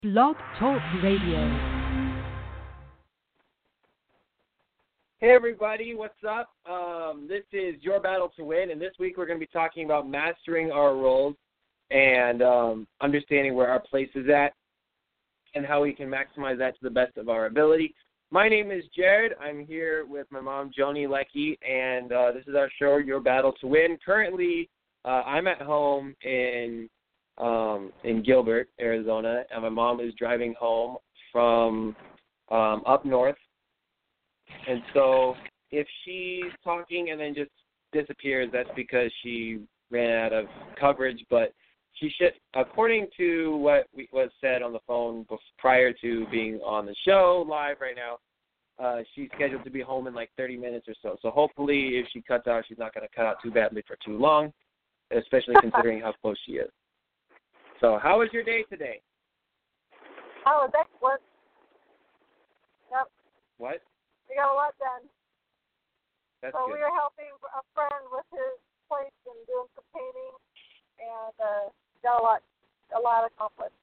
Blog Talk Radio. Hey everybody, what's up? This is Your Battle to Win, and this week we're going to be talking about mastering our roles and understanding where our place is at and how we can maximize that to the best of our ability. My name is Jared. I'm here with my mom, Joni Leckie, and this is our show, Your Battle to Win. Currently, I'm at home in Gilbert, Arizona, and my mom is driving home from up north. And so if she's talking and then just disappears, that's because she ran out of coverage. But she should, according to what was said on the phone prior to being on the show live right now, she's scheduled to be home in like 30 minutes or so. So hopefully if she cuts out, she's not going to cut out too badly for too long, especially considering how close she is. So how was your day today? Oh, that's what. Yep. What? We got a lot done. That's so good. we were helping a friend with his place and doing some painting, and got a lot accomplished.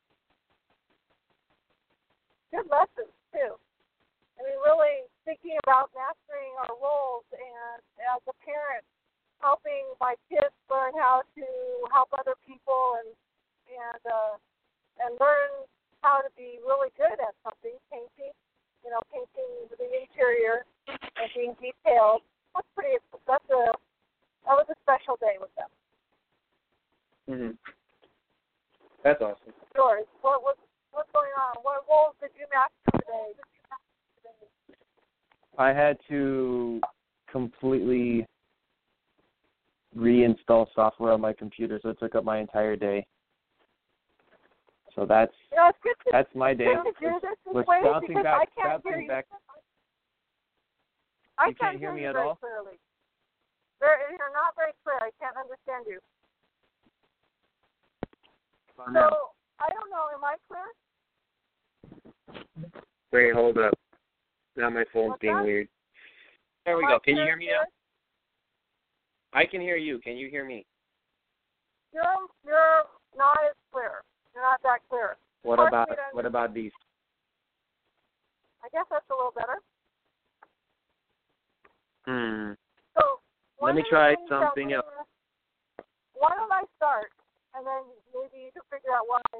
Good lessons too. I mean, really thinking about mastering our roles, and as a parent, helping my kids learn how to help other people and learn how to be really good at something, painting. You know, painting the interior and being detailed. That was a special day with them. Mhm. That's awesome. George, what's going on? What roles did you master today? I had to completely reinstall software on my computer, so it took up my entire day. So that's my day. Was bouncing back. I can't hear me at all? Clearly. You're not very clear. I can't understand you. So, I don't know. Am I clear? Wait, hold up. Now my phone's What's being that? weird. There we go. Can you hear me now? I can hear you. Can you hear me? You're not as clear. You're not that clear. What about these? I guess that's a little better. So let me try something else. Why don't I start, and then maybe you can figure out why.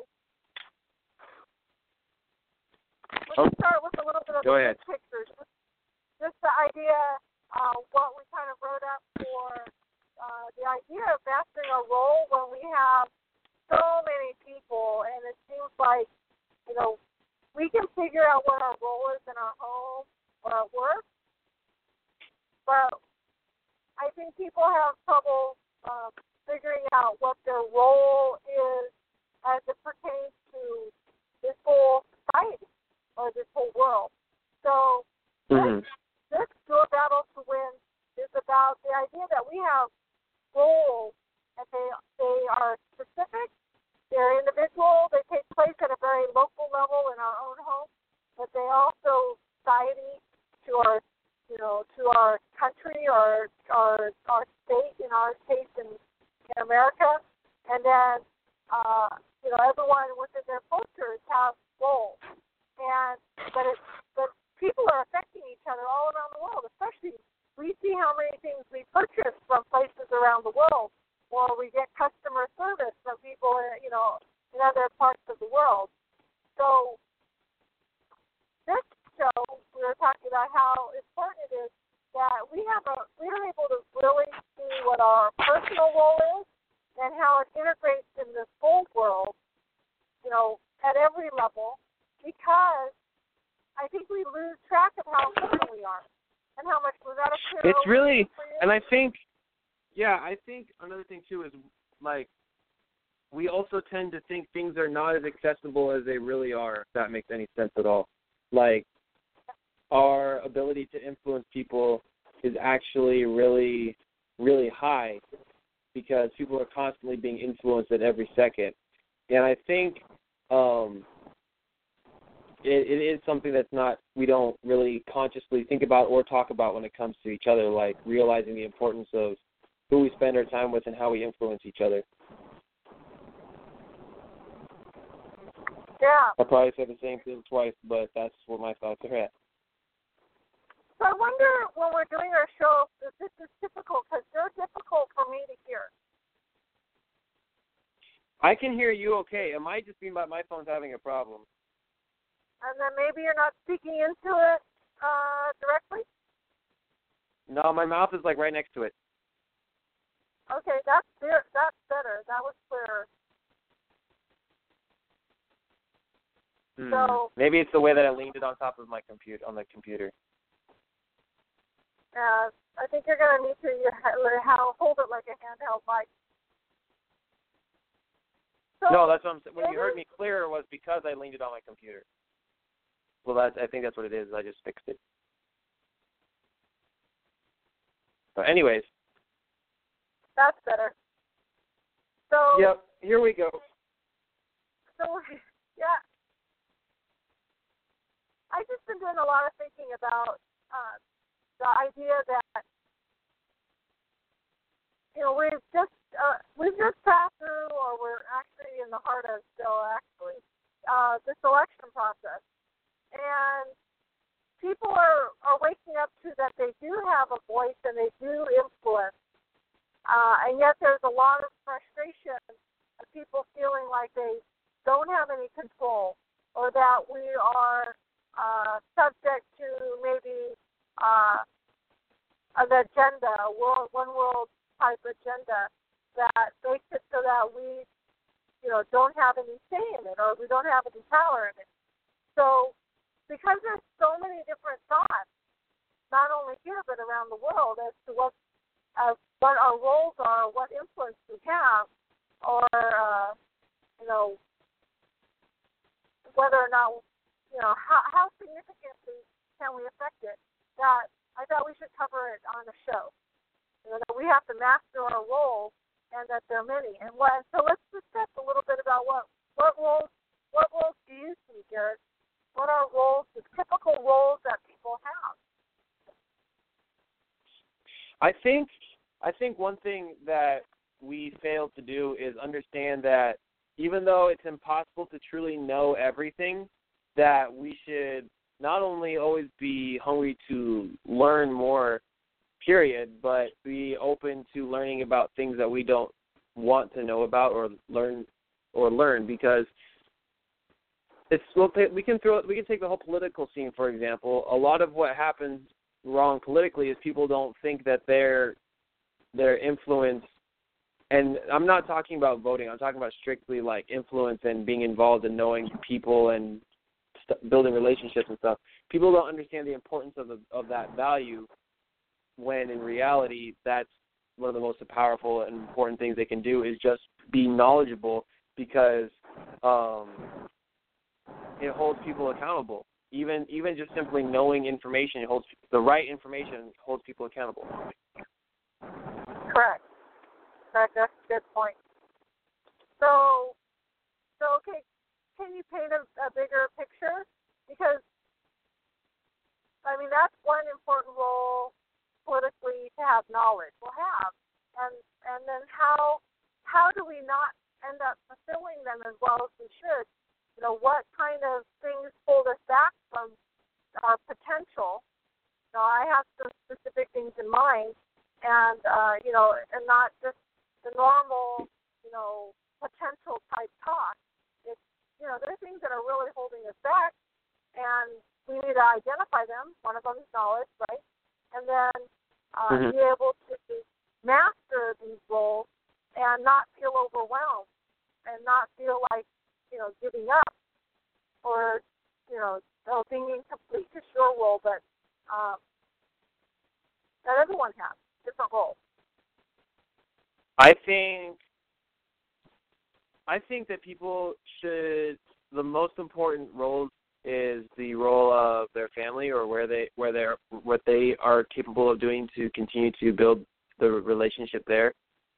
Let's start with a little bit of Go the ahead. big picture. Just the idea, what we kind of wrote up for the idea of mastering a role when we have so many people, and it seems like, you know, we can figure out what our role is in our home or at work, but I think people have trouble figuring out what their role is as it pertains to this whole society or this whole world. So this Your Battle to Win is about the idea that we have roles, and they are specific, they're individual, they take place at a very local level in our own home, but they also society to our, you know, to our country or our state, in our case in America, and then you know, everyone within their cultures have roles, but people are affecting each other all around the world, especially. We see how many things we purchase from places around the world, or we get customer service from people, you know, in other parts of the world. So this show, we were talking about how important it is that we're able to really see what our personal role is and how it integrates in this whole world, you know, at every level, because I think we lose track of how important we are. And how much was that a clear? It's really, and I think another thing too is, like, we also tend to think things are not as accessible as they really are, if that makes any sense at all. Like, our ability to influence people is actually really, really high because people are constantly being influenced at every second. And I think it is something we don't really consciously think about or talk about when it comes to each other, like realizing the importance of who we spend our time with and how we influence each other. Yeah. I probably said the same thing twice, but that's what my thoughts are at. So I wonder when we're doing our show if this is difficult, because they're difficult for me to hear. I can hear you okay. It might just be my phone's having a problem. And then maybe you're not speaking into it directly? No, my mouth is like right next to it. Okay, that's better. That was clearer. So maybe it's the way that I leaned it on top of my on the computer. I think you're going to need to hold it like a handheld mic. So, no, that's what I'm saying. When you heard me clearer, it was because I leaned it on my computer. Well, I think that's what it is. I just fixed it. But anyways. That's better. So. Yep. Here we go. So, yeah. I've just been doing a lot of thinking about the idea that, we've just passed through, or we're actually in the heart of still this election process. And people are waking up to that they do have a voice and they do influence. And yet there's a lot of frustration of people feeling like they don't have any control, or that we are subject to maybe an agenda, one world type agenda that makes it so that we, don't have any say in it, or we don't have any power in it. So, because there's so many different thoughts, not only here but around the world, as to what our roles are, what influence we have, or whether or not, how significantly can we affect it, that I thought we should cover it on the show. That we have to master our roles, and that there are many. So let's discuss a little bit about what roles do you see, Garrett? What are roles, the typical roles that people have? I think one thing that we fail to do is understand that even though it's impossible to truly know everything, that we should not only always be hungry to learn more, period, but be open to learning about things that we don't want to know about or learn because we can take the whole political scene, for example. A lot of what happens wrong politically is people don't think that their influence, and I'm not talking about voting, I'm talking about strictly like influence and being involved in knowing people and building relationships and stuff. People don't understand the importance of that value, when in reality that's one of the most powerful and important things they can do is just be knowledgeable, because it holds people accountable. Even just simply knowing information, it holds the right information holds people accountable. Correct. That's a good point. So okay, can you paint a bigger picture? Because that's one important role politically, to have knowledge. We'll have, and then how do we not end up fulfilling them as well as we should? What kind of things hold us back from our potential? I have some specific things in mind, and and not just the normal, potential type talk. It's there are things that are really holding us back, and we need to identify them. One of them is knowledge, right? And then be able to master these roles and not feel overwhelmed and not feel like, giving up or, being incomplete. It's your role, but that everyone has different roles. I think that people should, the most important roles is the role of their family, or what they are capable of doing to continue to build the relationship there,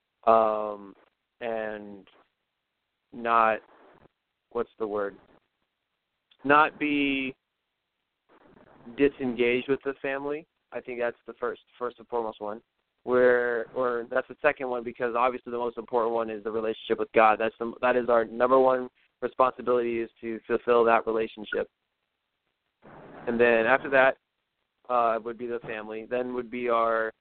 and not, not be disengaged with the family. I think that's the first and foremost one. Or that's the second one, because obviously the most important one is the relationship with God. That is our number one responsibility is to fulfill that relationship. And then after that would be the family. Then would be our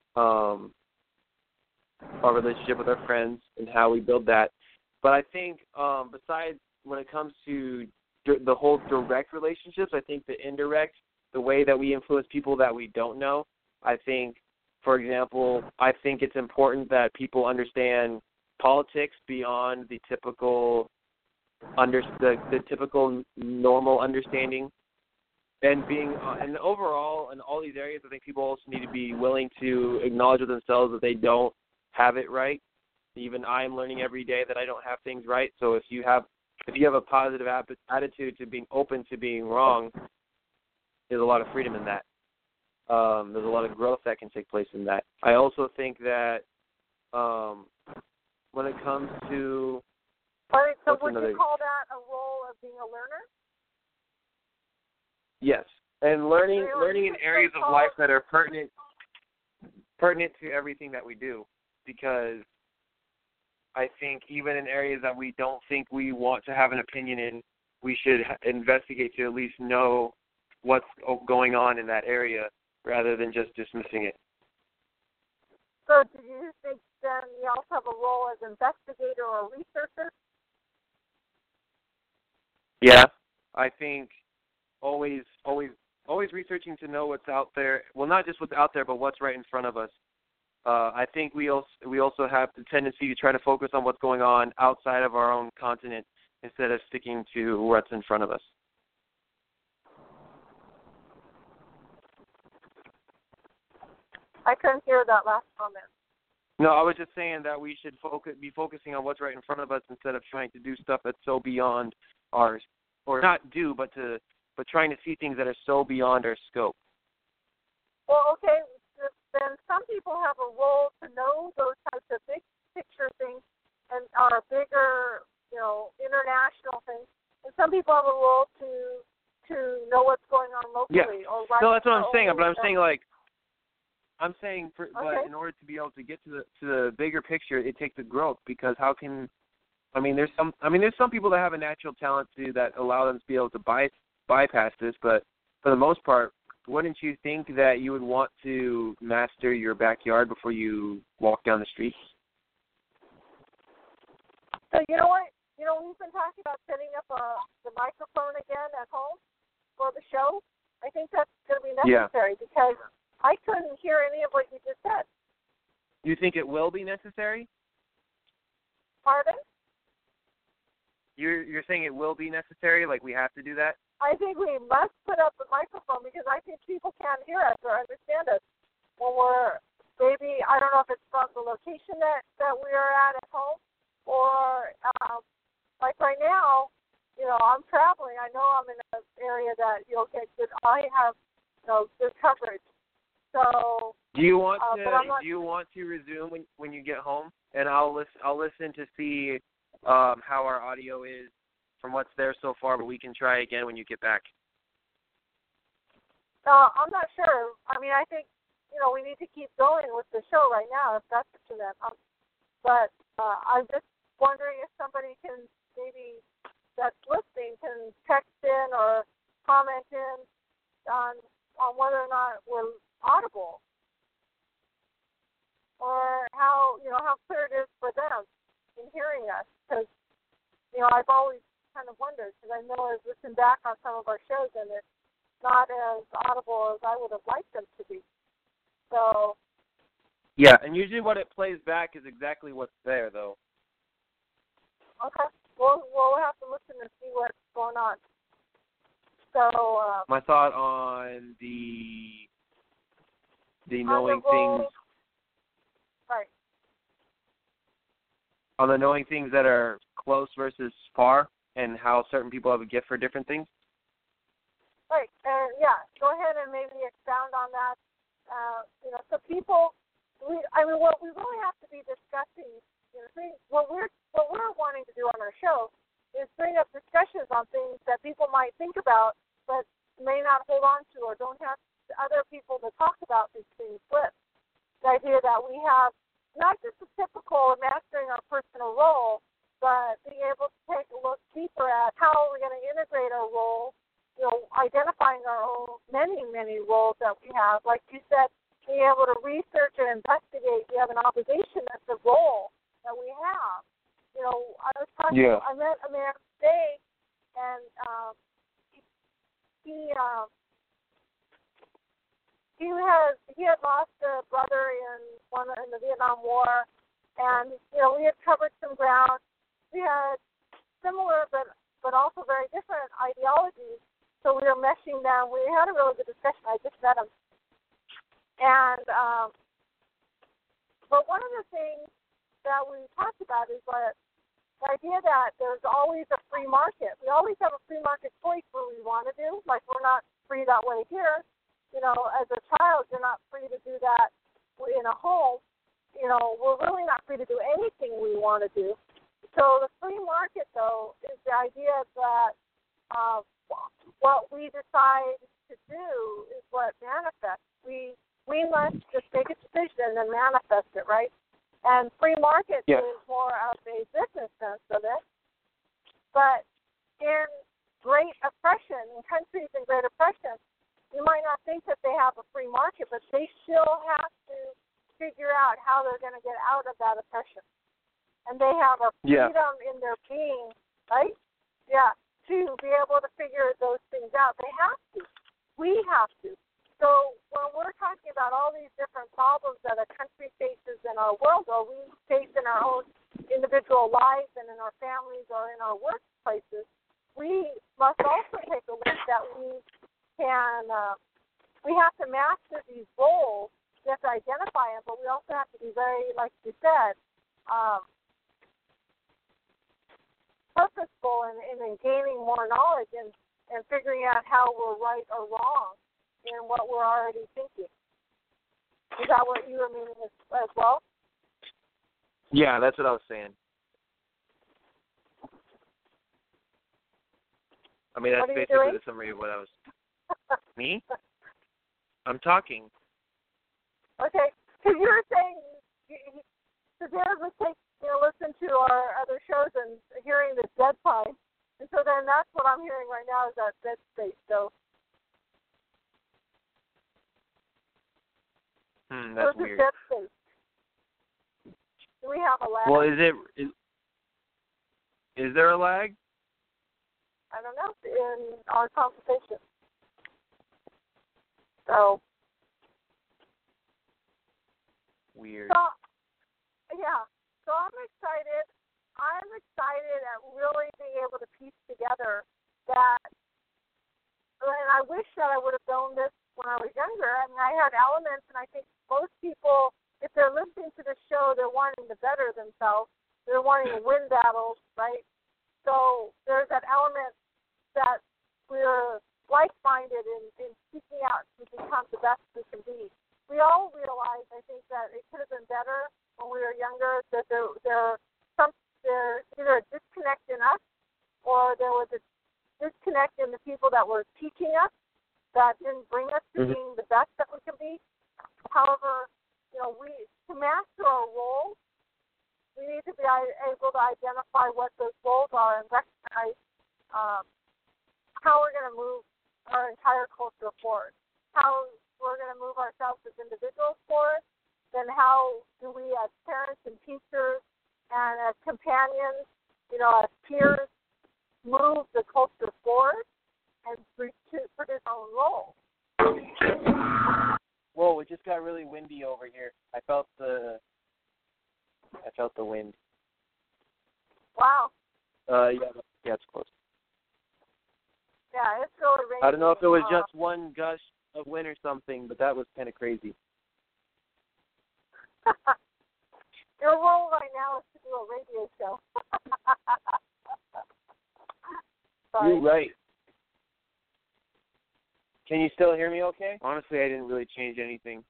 relationship with our friends and how we build that. But I think besides when it comes to the whole direct relationships, I think the indirect, the way that we influence people that we don't know, I think, for example, I think it's important that people understand politics beyond the typical the typical normal understanding. And being and overall in all these areas, I think people also need to be willing to acknowledge with themselves that they don't have it right. Even I am learning every day that I don't have things right. So if you have a positive attitude to being open to being wrong, there's a lot of freedom in that. There's a lot of growth that can take place in that. I also think that when it comes to so would you call that a role of being a learner? Yes, and learning in areas of life that are pertinent to everything that we do, because I think even in areas that we don't think we want to have an opinion in, we should investigate to at least know what's going on in that area rather than just dismissing it. So do you think then you also have a role as investigator or researcher? Yeah, I think always researching to know what's out there. Well, not just what's out there, but what's right in front of us. I think we also have the tendency to try to focus on what's going on outside of our own continent instead of sticking to what's in front of us. I couldn't hear that last comment. No, I was just saying that we should be focusing on what's right in front of us instead of trying to do stuff that's so beyond ours, or not do, but trying to see things that are so beyond our scope. Well, okay, then some people have a role to know those types of big picture things and are bigger, international things, and some people have a role to know what's going on locally. Yeah. Or no, that's what I'm saying. But I'm saying, okay. but in order to be able to get to the bigger picture, it takes a growth, because there's some people that have a natural talent that allow them to be able to bypass this, but for the most part, wouldn't you think that you would want to master your backyard before you walk down the street? So you know what? We've been talking about setting up the microphone again at home for the show. I think that's going to be necessary because I couldn't hear any of what you just said. You think it will be necessary? Pardon? You're saying it will be necessary, like we have to do that? I think we must put up the microphone because I think people can't hear us or understand us when we're maybe, I don't know if it's from the location that we are at home or like right now, I'm traveling. I know I'm in an area that you'll get good. I have good coverage. So do you want to resume when you get home, and I'll listen to see how our audio is from what's there so far, but we can try again when you get back. I'm not sure. I think we need to keep going with the show right now if that's what you meant. But I'm just wondering if somebody can maybe that's listening can text in or comment in on whether or not we're audible, or how clear it is for them in hearing us. Because I've always kind of wondered, because I know I've listened back on some of our shows and it's not as audible as I would have liked them to be. So yeah, and usually what it plays back is exactly what's there, though. Okay, we'll have to listen and see what's going on. So my thought on the knowing things, right? On the knowing things that are close versus far, and how certain people have a gift for different things. Right, and go ahead and maybe expound on that. So people, what we really have to be discussing, what we're wanting to do on our show is bring up discussions on things that people might think about, but may not hold on to or don't have other people to talk about these things with. The idea that we have not just the typical mastering our personal role, but being able to take a look deeper at how are we going to integrate our role, identifying our own many roles that we have. Like you said, being able to research and investigate, we have an obligation as the role that we have. I was talking. Yeah. I met a man today, and he had lost a brother in the Vietnam War, and we had covered some ground. We had similar but also very different ideologies, so we were meshing them. We had a really good discussion. I just met him, and but one of the things that we talked about is the idea that there's always a free market. We always have a free market choice what we want to do. Like, we're not free that way here. As a child, you're not free to do that in a home. We're really not free to do anything we want to do. So the free market, though, is the idea that what we decide to do is what manifests. We must just make a decision and then manifest it, right? And free market is more of a business sense of it. But in Great Oppression, in countries in Great Oppression, you might not think that they have a free market, but they still have to figure out how they're going to get out of that oppression. And they have a freedom in their being, right? Yeah, to be able to figure those things out. They have to. We have to. So when we're talking about all these different problems that a country faces in our world, or we face in our own individual lives and in our families or in our workplaces, we must also take a look that we have to master these roles. We have to identify them, but we also have to be very, like you said, purposeful in gaining more knowledge and figuring out how we're right or wrong in what we're already thinking. Is that what you were meaning as well? Yeah, that's what I was saying. I mean, that's basically the summary of what I was... Me? I'm talking. Okay. Because you were saying, Savannah was listen to our other shows and hearing this dead time. And so then that's what I'm hearing right now is that dead space. So that's weird. Dead space. Do we have a lag? Well, is there a lag? I don't know, in our conversation. So weird. So I'm excited. I'm excited at really being able to piece together that, and I wish that I would have known this when I was younger. I mean, I had elements, and I think most people, if they're listening to the show, they're wanting to better themselves. They're wanting to win battles, right? So there's that element that we're like-minded in seeking out to become the best we can be. We all realize, I think, that it could have been better when we were younger, that there's either a disconnect in us or there was a disconnect in the people that were teaching us that didn't bring us to being the best that we can be. However, to master our roles, we need to be able to identify what those roles are and recognize how we're going to move our entire culture forward, how we're going to move ourselves as individuals forward, then how do we as parents and teachers and as companions, as peers, move the culture forward and produce our own role. Whoa, it just got really windy over here. I felt the wind. Wow. Yeah, it's close. Yeah, it's really raining. I don't know if it was just one gush of wind or something, but that was kind of crazy. Your role right now is to do a radio show. You're right. Can you still hear me okay? Honestly, I didn't really change anything.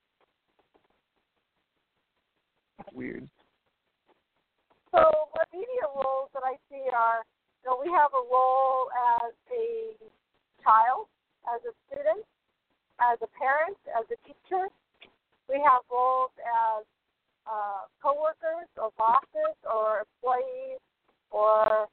Weird. So the media roles that I see are, we have a role as a child, as a student, as a parent, as a teacher. We have roles as co-workers or bosses or employees or,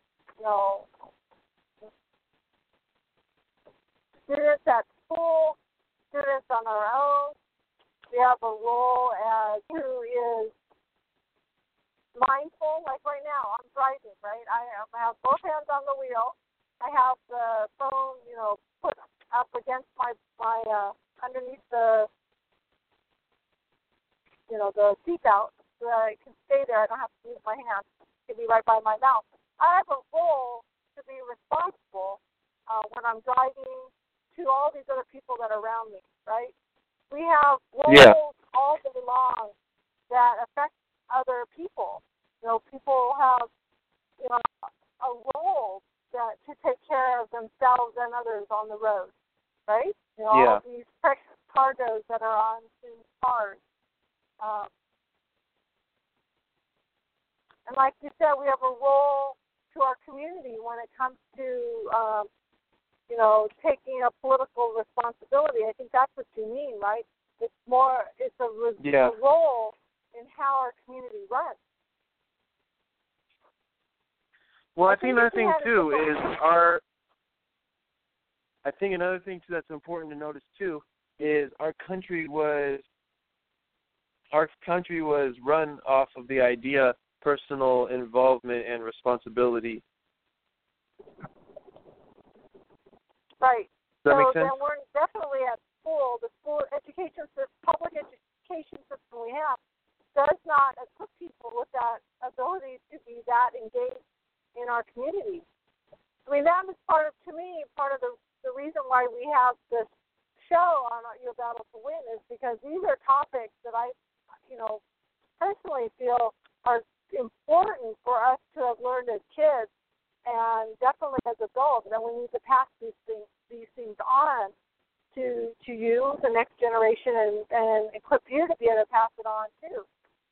students at school, students on our own. We have a role as who is mindful. Like right now, I'm driving, right? I have both hands on the wheel. I have the phone, put up against my underneath the, the seatbelt so that I can stay there. I don't have to use my hands. It can be right by my mouth. I have a role to be responsible when I'm driving to all these other people that are around me, right? We have roles all day long that affect other people. People have, a role to take care of themselves and others on the road, right? All these precious cargoes that are on these cars. And like you said, we have a role to our community when it comes to, taking a political responsibility. I think that's what you mean, right? It's a role in how our community runs. Well, I think another thing too that's important to notice too is our country was run off of the idea of personal involvement and responsibility. Right. Does that make sense? Then we're definitely at school. The public education system we have does not equip people with that ability to be that engaged in our community. I mean, that is part of the reason why we have this show on Your Battle to Win is because these are topics that I, personally feel are important for us to have learned as kids and definitely as adults, and we need to pass these things on to you, the next generation, and equip you to be able to pass it on too.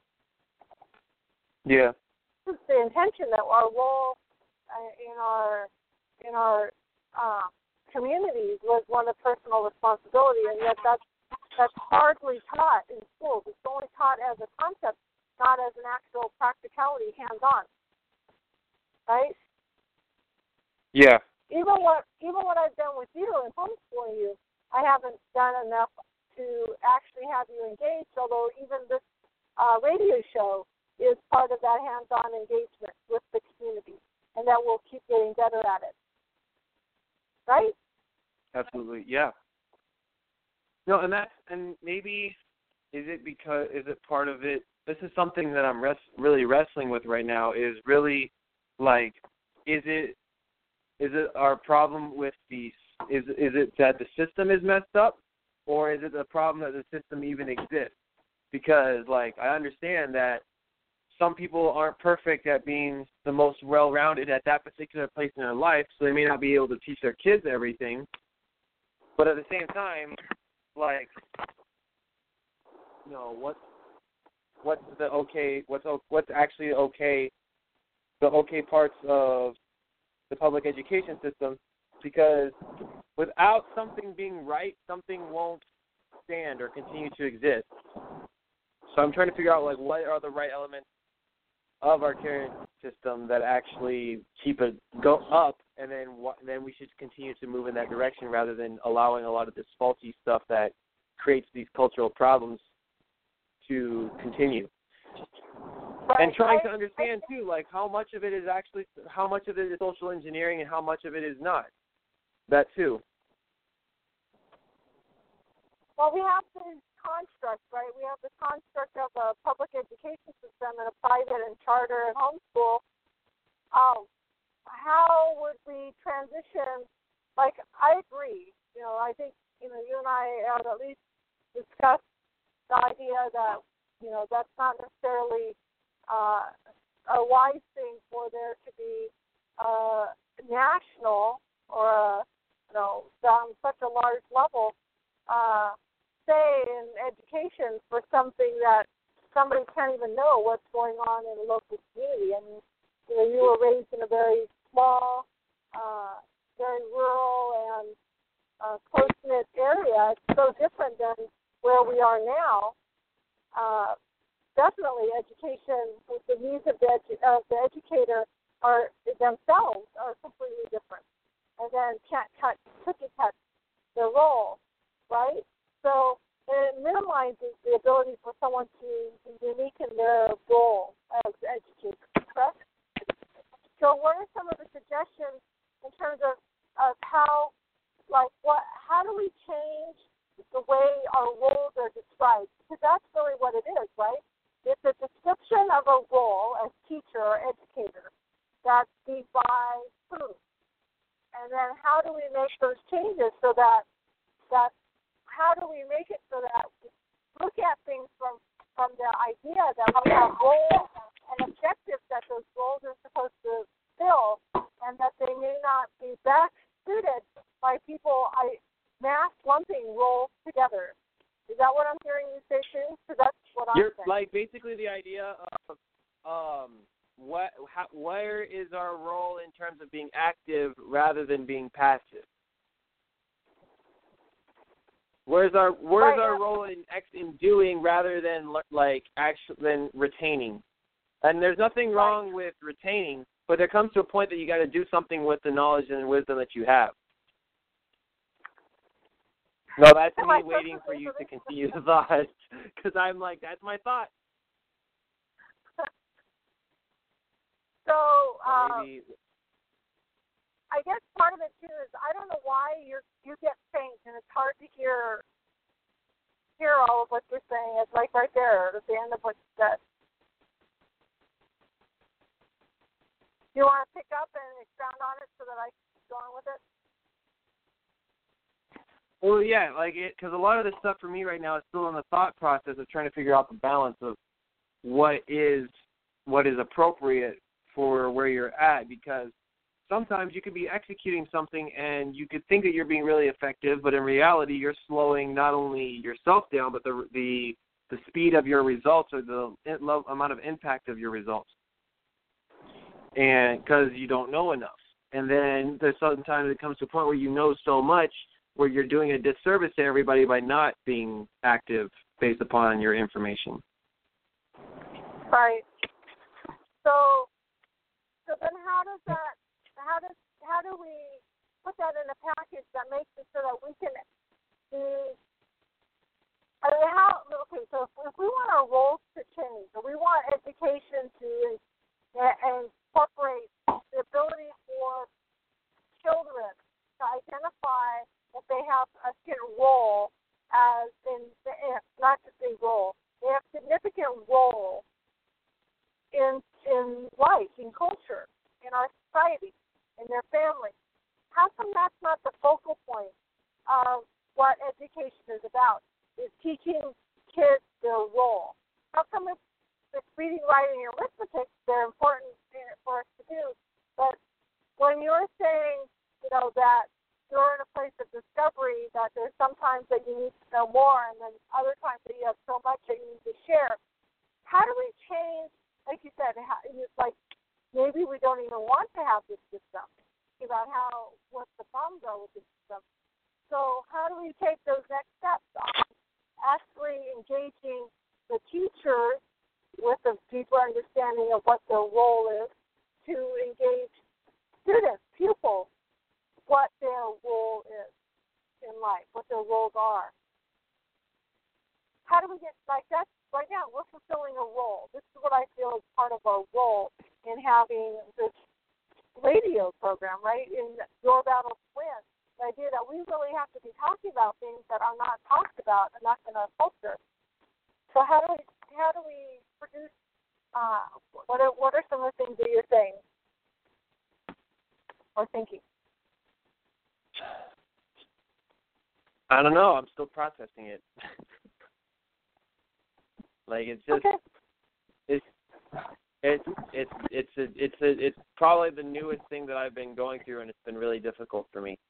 Yeah. This is the intention that our role in our communities was one of personal responsibility, and yet that's hardly taught in schools. It's only taught as a concept, not as an actual practicality, hands-on. Right? Yeah. Even what I've done with you and homeschooling you, I haven't done enough to actually have you engaged, although even this radio show is part of that hands-on engagement with the community, and that we'll keep getting better at it. Right? Absolutely, yeah. No, and maybe is it part of it? This is something that I'm really wrestling with right now. Is really like, is it our problem with is it that the system is messed up, or is it the problem that the system even exists? Because like I understand that some people aren't perfect at being the most well-rounded at that particular place in their life, so they may not be able to teach their kids everything. But at the same time, like, what's actually okay, the okay parts of the public education system, because without something being right, something won't stand or continue to exist. So I'm trying to figure out, like, what are the right elements of our current system that actually keep it go up, and then we should continue to move in that direction rather than allowing a lot of this faulty stuff that creates these cultural problems to continue. Right. And trying to understand too, like how much of it is social engineering and how much of it is not. That too. Well, we have this construct, right? We have the construct of a public education system and a private and charter and homeschool. How would we transition? Like, I agree. I think, you and I have at least discussed the idea that, that's not necessarily a wise thing for there to be a national or on such a large level say in education for something that somebody can't even know what's going on in a local community. And you were raised in a very small, very rural and close-knit area. It's so different than where we are now. Definitely education with the needs of the educator themselves are completely different, and then can't cookie cut their role, right? So it minimizes the ability for someone to be unique in their role as educator, correct? So what are some of the suggestions in terms of how, how do we change the way our roles are described? Because that's really what it is, right? It's a description of a role as teacher or educator that's defined by who. And then how do we make those changes so that how do we make it so that we look at things from the idea that we have roles and objectives that those roles are supposed to fill, and that they may not be best suited by people mass lumping roles together. Is that what I'm hearing you say too? Because that's what I'm saying. Like basically the idea of where is our role in terms of being active rather than being passive? Where's our role in doing rather than than retaining? And there's nothing wrong with retaining, but there comes to a point that you got to do something with the knowledge and wisdom that you have. No, that's me waiting for you to continue the thought, because I'm like, that's my thought. So I guess part of it too is I don't know why you get faint and it's hard to hear all of what you're saying. It's like right there at the end of what you said. Do you want to pick up and expound on it so that I can keep going with it? Well, yeah, because a lot of this stuff for me right now is still in the thought process of trying to figure out the balance of what is appropriate for where you're at, because sometimes you could be executing something and you could think that you're being really effective, but in reality you're slowing not only yourself down, but the speed of your results or the amount of impact of your results, and because you don't know enough. And then there's sometimes it comes to a point where you know so much where you're doing a disservice to everybody by not being active based upon your information. Right. So then how do we put that in a package that makes it so that we can be, so if we want our roles to change, or we want education to incorporate the ability for children to identify that they have a certain role as not just a role, they have significant role in life, in culture, in our society, in their family. How come that's not the focal point of what education is about, is teaching kids their role? How come it's reading, writing, and arithmetic, they're important for us to do, but when you're saying, that you're in a place of discovery, that there's sometimes that you need to know more, and then other times that you have so much that you need to share, how do we change, like you said, maybe we don't even want to have this system, about what the problems are with the system. So how do we take those next steps on actually engaging the teachers with a deeper understanding of what their role is, to engage students, pupils, what their role is in life, what their roles are? How do we get, that's right now, we're fulfilling a role. This is what I feel is part of our role in having this radio program, right, in Your Battle to Win. The idea that we really have to be talking about things that are not talked about enough in our culture. So how do we produce, what are some of the things that you're saying or thinking? I don't know. I'm still processing it. It's just, okay. It's probably the newest thing that I've been going through, and it's been really difficult for me.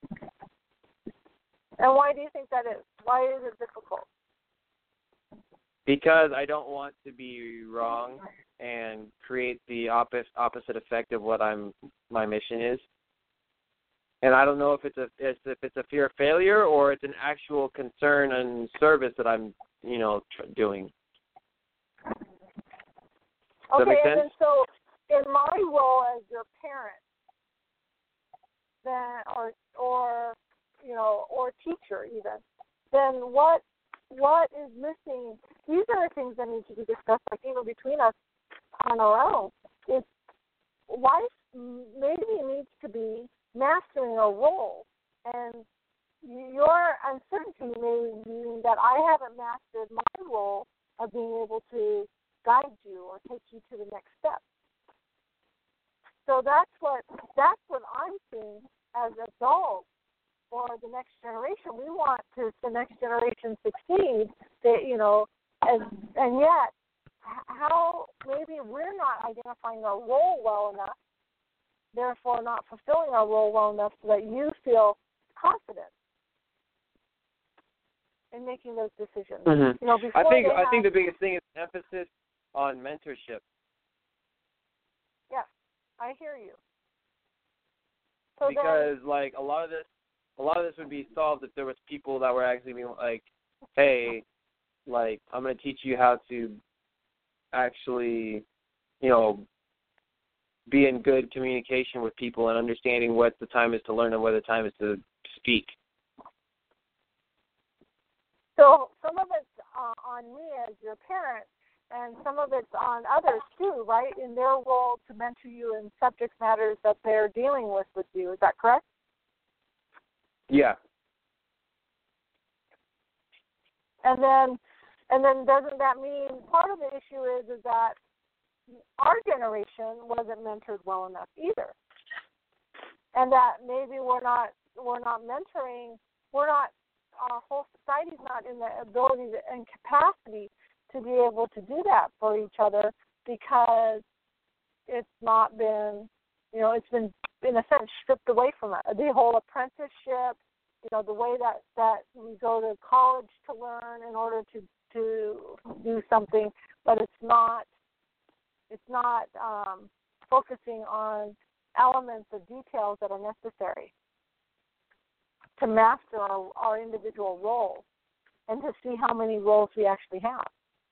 And why do you think that is? Why is it difficult? Because I don't want to be wrong and create the opposite effect of what my mission is. And I don't know if it's a fear of failure or it's an actual concern and service that I'm, doing. Does that make sense? And so in my role as your parent, then or teacher even, then what is missing? These are the things that need to be discussed, like even between us on our own. Is life maybe needs to be mastering a role, and your uncertainty may mean that I haven't mastered my role of being able to guide you or take you to the next step. So that's what I'm seeing as adults for the next generation. We want the next generation succeed. And yet, how maybe we're not identifying our role well enough, therefore not fulfilling our role well enough, so that you feel confident in making those decisions. Mm-hmm. I think the biggest thing is emphasis on mentorship. Yes, I hear you. So because like a lot of this would be solved if there was people that were actually being like, hey, like I'm going to teach you how to actually, be in good communication with people and understanding what the time is to learn and what the time is to speak. So some of it's on me as your parent, and some of it's on others too, right, in their role to mentor you in subject matters that they're dealing with you. Is that correct? Yeah. And then doesn't that mean part of the issue is that our generation wasn't mentored well enough either, and that maybe we're not mentoring, our whole society's not in the ability and capacity to be able to do that for each other, because it's not been, it's been in a sense stripped away from it. The whole apprenticeship, the way that we go to college to learn in order to do something, but it's not focusing on elements or details that are necessary to master our individual roles and to see how many roles we actually have.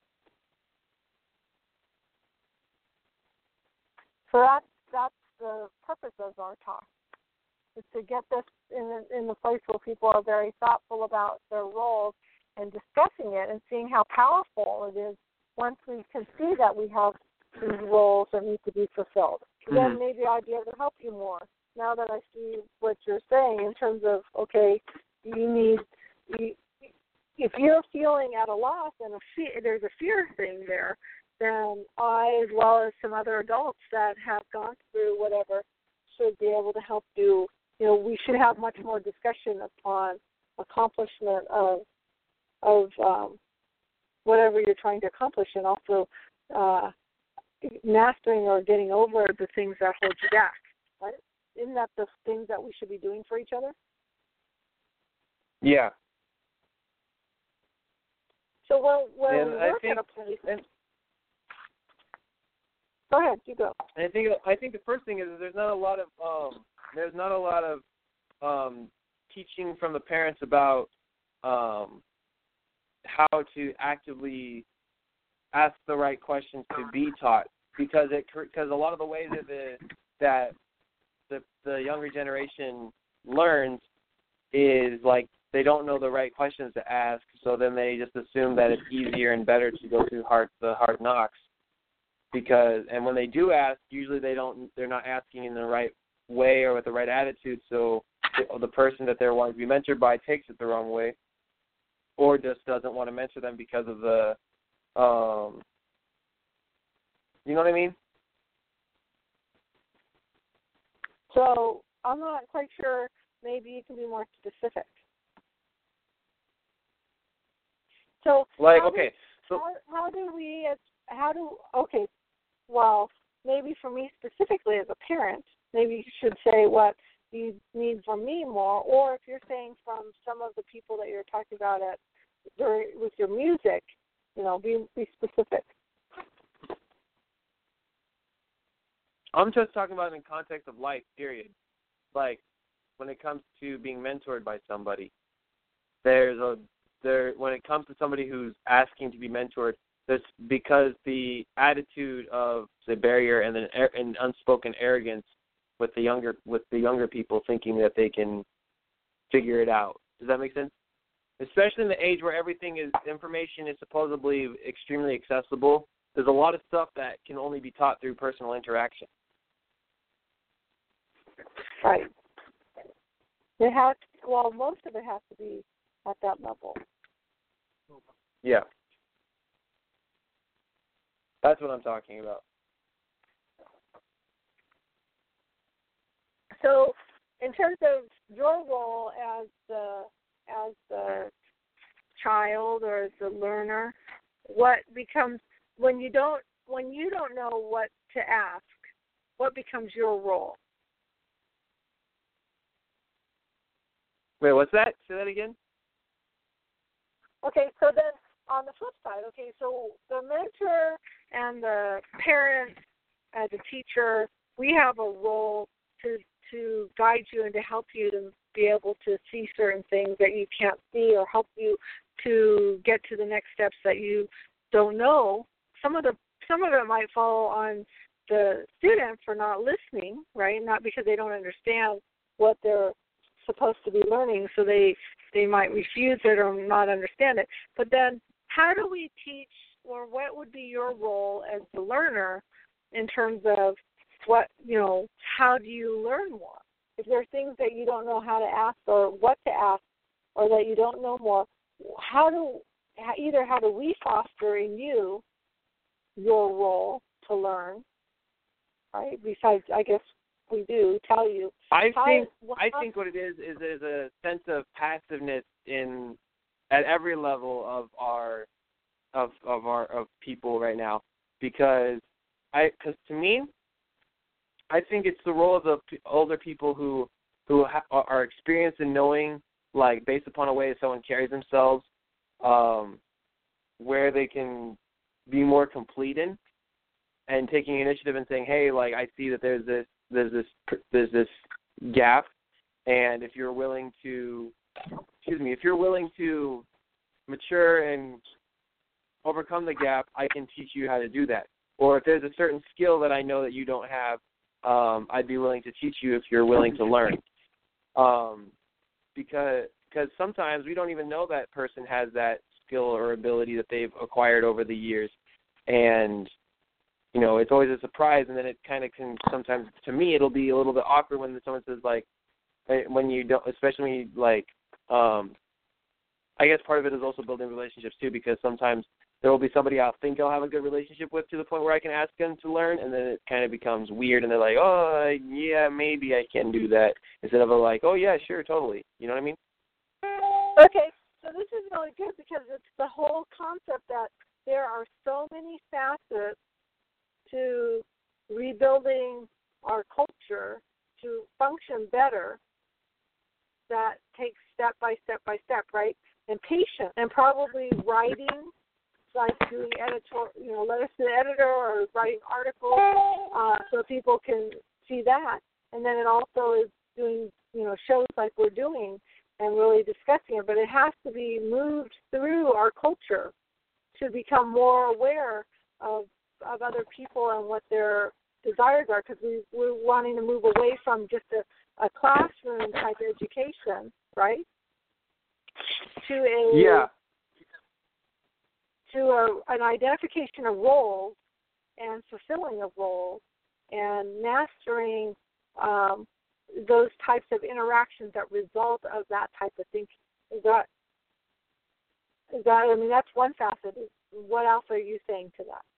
So that's the purpose of our talk, is to get this in the place where people are very thoughtful about their roles and discussing it and seeing how powerful it is once we can see that we have these roles that need to be fulfilled. Mm-hmm. Then maybe I'd be able to help you more. Now that I see what you're saying in terms of, okay, if you're feeling at a loss and there's a fear thing there, then I, as well as some other adults that have gone through whatever, should be able to help you. We should have much more discussion upon accomplishment of whatever you're trying to accomplish, and also mastering or getting over the things that hold you back. Right? Isn't that the things that we should be doing for each other? Yeah. So when we work at a place, go ahead, you go. And I think the first thing is there's not a lot of teaching from the parents about how to actively ask the right questions to be taught, because a lot of the ways that the younger generation learns is like they don't know the right questions to ask, so then they just assume that it's easier and better to go through the hard knocks. And when they do ask, usually they're not asking in the right way or with the right attitude, so the person that they're wanting to be mentored by takes it the wrong way, or just doesn't want to mentor them because of the, you know what I mean? So I'm not quite sure. Maybe you can be more specific. So well, maybe for me specifically as a parent, maybe you should say what you need from me more, or if you're saying from some of the people that you're talking about with your music, be specific. I'm just talking about in context of life, period. Like, when it comes to being mentored by somebody, when it comes to somebody who's asking to be mentored, because the attitude of the barrier and unspoken arrogance with the younger people thinking that they can figure it out. Does that make sense? Especially in the age where information is supposedly extremely accessible. There's a lot of stuff that can only be taught through personal interaction. Right. Most of it has to be at that level. Yeah. That's what I'm talking about. So, in terms of your role as the child or as the learner, what becomes when you don't know what to ask? What becomes your role? Wait, what's that? Say that again. Okay, so then on the flip side, so the mentor and the parent as a teacher, we have a role to guide you and to help you to be able to see certain things that you can't see, or help you to get to the next steps that you don't know. Some of it might fall on the student for not listening, right? Not because they don't understand what they're supposed to be learning, so they might refuse it or not understand it. But then how do we teach, or what would be your role as the learner in terms of how do you learn more? If there are things that you don't know how to ask or what to ask, or that you don't know more, how do we foster in you your role to learn, right? Besides, I guess we do tell you. I think what it is a sense of passiveness at every level of people right now, because to me, I think it's the role of the older people who are experienced in knowing, like, based upon a way someone carries themselves, where they can be more complete in, and taking initiative and saying, hey, like, I see that there's this gap, and if you're willing to mature and overcome the gap, I can teach you how to do that. Or if there's a certain skill that I know that you don't have, I'd be willing to teach you if you're willing to learn. Because sometimes we don't even know that person has that skill or ability that they've acquired over the years. And, it's always a surprise, and then it kind of can sometimes, to me, it'll be a little bit awkward when someone says, like, when you don't, especially when you, like, I guess part of it is also building relationships, too, because sometimes there will be somebody I'll think I'll have a good relationship with to the point where I can ask them to learn, and then it kind of becomes weird, and they're like, oh, yeah, maybe I can do that, instead of like, oh, yeah, sure, totally. You know what I mean? Okay, so this is really good because it's the whole concept that there are so many facets to rebuilding our culture to function better that takes step by step by step, right? And patience, and probably writing, like doing editorial, letters to the editor, or writing articles so people can see that. And then it also is doing, shows like we're doing and really discussing it. But it has to be moved through our culture to become more aware of other people and what their desires are, because we're wanting to move away from just a classroom type education, right? To an identification of roles and fulfilling of roles and mastering those types of interactions that result of that type of thinking. Is that? I mean, that's one facet. What else are you saying to that?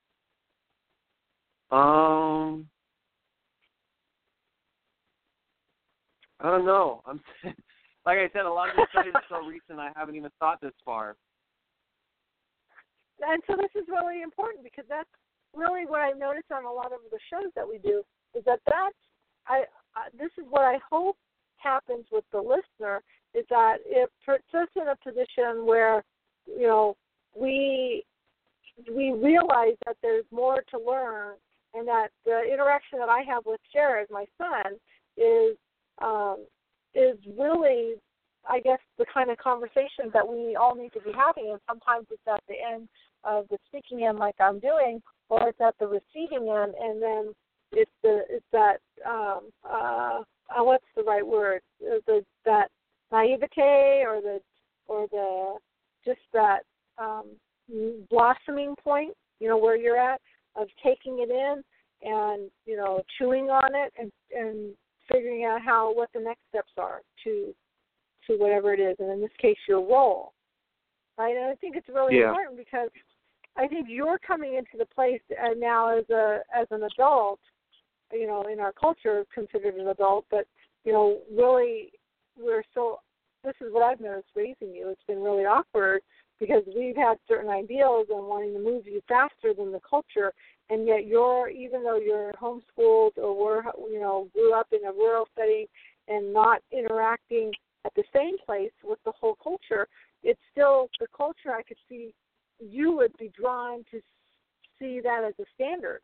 I don't know. Like I said, a lot of this stuff is so recent I haven't even thought this far. And so this is really important, because that's really what I've noticed on a lot of the shows that we do, is that this is what I hope happens with the listener, is that it puts us in a position where, we realize that there's more to learn, and that the interaction that I have with Jared, my son, is really, I guess, the kind of conversations that we all need to be having. And sometimes it's at the end of the speaking end like I'm doing, or it's at the receiving end, and then it's that what's the right word? That naivete or the just that blossoming point, where you're at, of taking it in and chewing on it and figuring out what the next steps are to whatever it is, and in this case, your role, right? And I think it's really important because I think you're coming into the place now as an adult, in our culture considered an adult, but really this is what I've noticed raising you. It's been really awkward because we've had certain ideals and wanting to move you faster than the culture, and yet even though you're homeschooled or grew up in a rural setting and not interacting at the same place with the whole culture, it's still the culture. I could see you would be drawn to see that as a standard.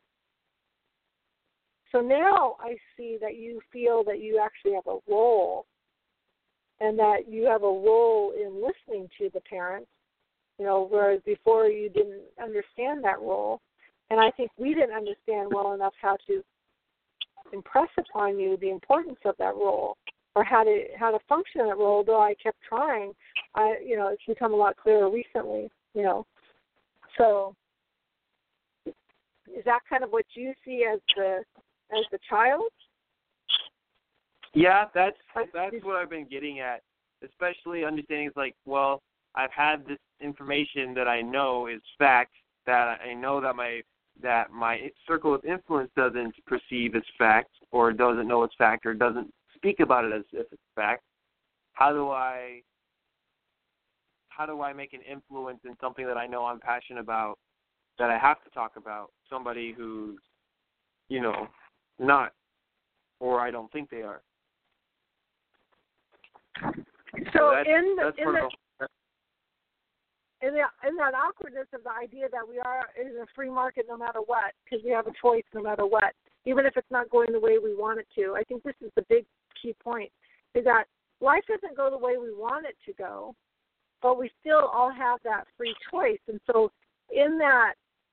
So now I see that you feel that you actually have a role, and that you have a role in listening to the parents, whereas before you didn't understand that role. And I think we didn't understand well enough how to impress upon you the importance of that role, or how to function in that role. Though I kept trying, it's become a lot clearer recently. So is that kind of what you see as the child? Yeah, that's what I've been getting at, especially understanding it's I've had this information that I know is fact, that I know that my circle of influence doesn't perceive as fact, or doesn't know it's fact, or doesn't speak about it as if it's fact. How do I make an influence in something that I know I'm passionate about, that I have to talk about? Somebody who's, not, or I don't think they are. So in that awkwardness of the idea that we are in a free market no matter what, because we have a choice no matter what, even if it's not going the way we want it to, I think this is the big key point, is that life doesn't go the way we want it to go, but we still all have that free choice. And so in the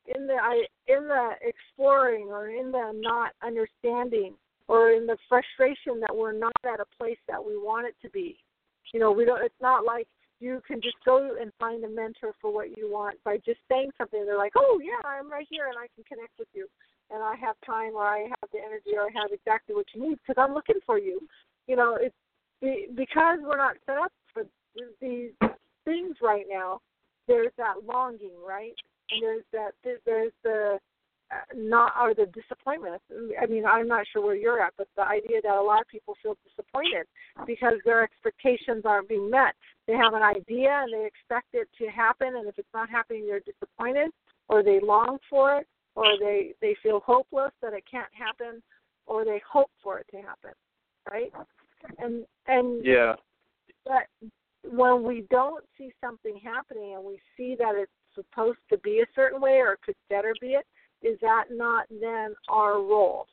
exploring, or in the not understanding, or in the frustration that we're not at a place that we want it to be, it's not like you can just go and find a mentor for what you want by just saying something. They're like, oh, yeah, I'm right here and I can connect with you, and I have time, or I have the energy, or I have exactly what you need because I'm looking for you. It's because we're not set up for these things right now. There's that longing, right? And there's the the disappointment. I mean, I'm not sure where you're at, but the idea that a lot of people feel disappointed because their expectations aren't being met. They have an idea and they expect it to happen, and if it's not happening, they're disappointed, or they long for it, or they feel hopeless that it can't happen, or they hope for it to happen, right? And yeah. But when we don't see something happening and we see that it's supposed to be a certain way, or it could better be it, is that not then our role?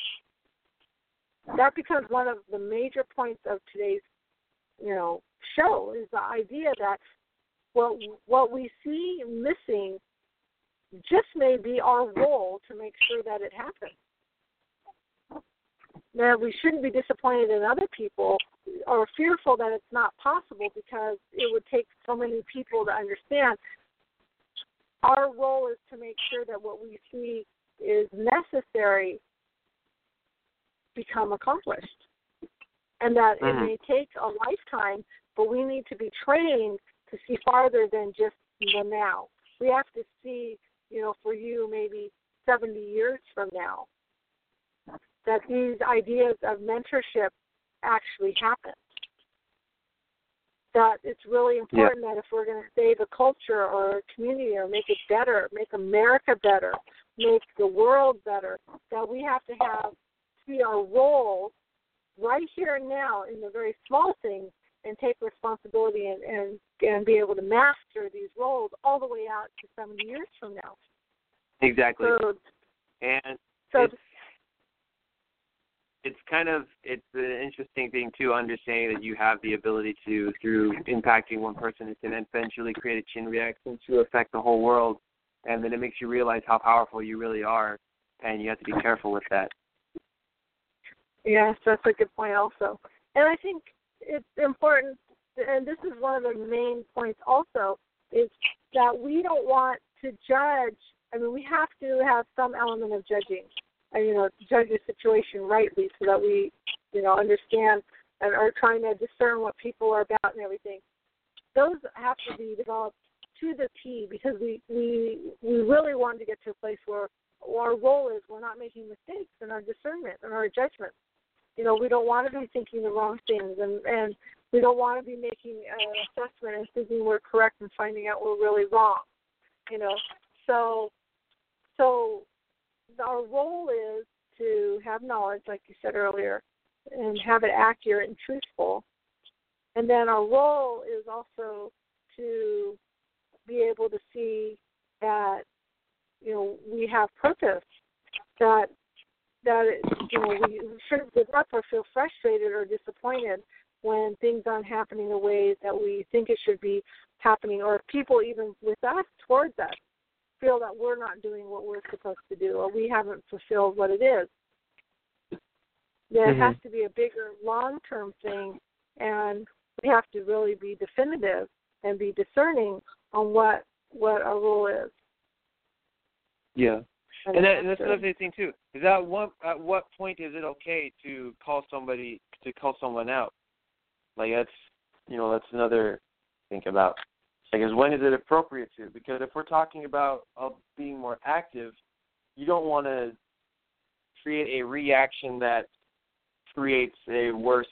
That becomes one of the major points of today's, show, is the idea that what we see missing just may be our role to make sure that it happens. Now, we shouldn't be disappointed in other people or fearful that it's not possible because it would take so many people to understand. Our role is to make sure that what we see is necessary become accomplished, and that it may take a lifetime, but we need to be trained to see farther than just the now. We have to see, for you, maybe 70 years from now, that these ideas of mentorship actually happen. That it's really important that if we're going to save a culture or a community or make it better, make America better, make the world better, that we have to see our role right here and now in the very small things and take responsibility and be able to master these roles all the way out to 70 years from now. Exactly. So it's an interesting thing too, understanding that you have the ability to, through impacting one person, it can eventually create a chain reaction to affect the whole world. and then it makes you realize how powerful you really are, and you have to be careful with that. Yes, that's a good point also. And I think it's important, and this is one of the main points also, is that we don't want to judge. I mean, we have to have some element of judging, judge the situation rightly so that we, understand and are trying to discern what people are about and everything. Those have to be developed to the T, because we really want to get to a place where our role is we're not making mistakes in our discernment and our judgment. We don't want to be thinking the wrong things, and we don't want to be making an assessment and thinking we're correct and finding out we're really wrong. So our role is to have knowledge, like you said earlier, and have it accurate and truthful. And then our role is also to be able to see that, we have purpose, that we shouldn't give up or feel frustrated or disappointed when things aren't happening the way that we think it should be happening, or people even with us, towards us, feel that we're not doing what we're supposed to do, or we haven't fulfilled what it is. There has to be a bigger long-term thing, and we have to really be definitive and be discerning on what our role is. Yeah. And that's another thing too. Is at what point is it okay to call someone out? Like that's another think about. Like, is when is it appropriate to? Because if we're talking about being more active, you don't want to create a reaction that creates a worse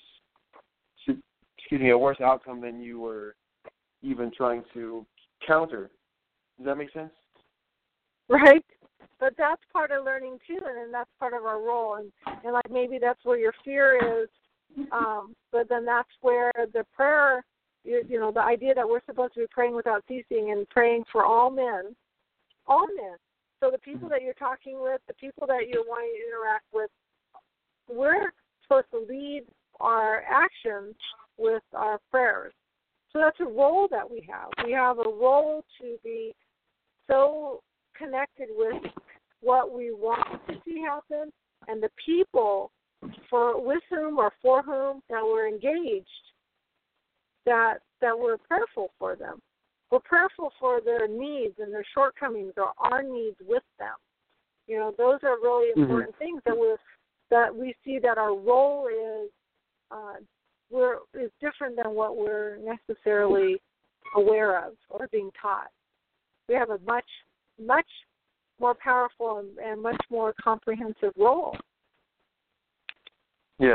outcome than you were even trying to counter. Does that make sense? Right. But that's part of learning too, and then that's part of our role. And like maybe that's where your fear is, but then that's where the prayer, the idea that we're supposed to be praying without ceasing and praying for all men. So the people that you're talking with, the people that you're wanting to interact with, we're supposed to lead our actions with our prayers. So that's a role that we have. We have a role to be so connected with what we want to see happen and the people with whom or for whom that we're engaged, that we're prayerful for them. We're prayerful for their needs and their shortcomings or our needs with them. Those are really important things that we see that our role is different than what we're necessarily aware of or being taught. We have a much, much more powerful and much more comprehensive role. Yeah.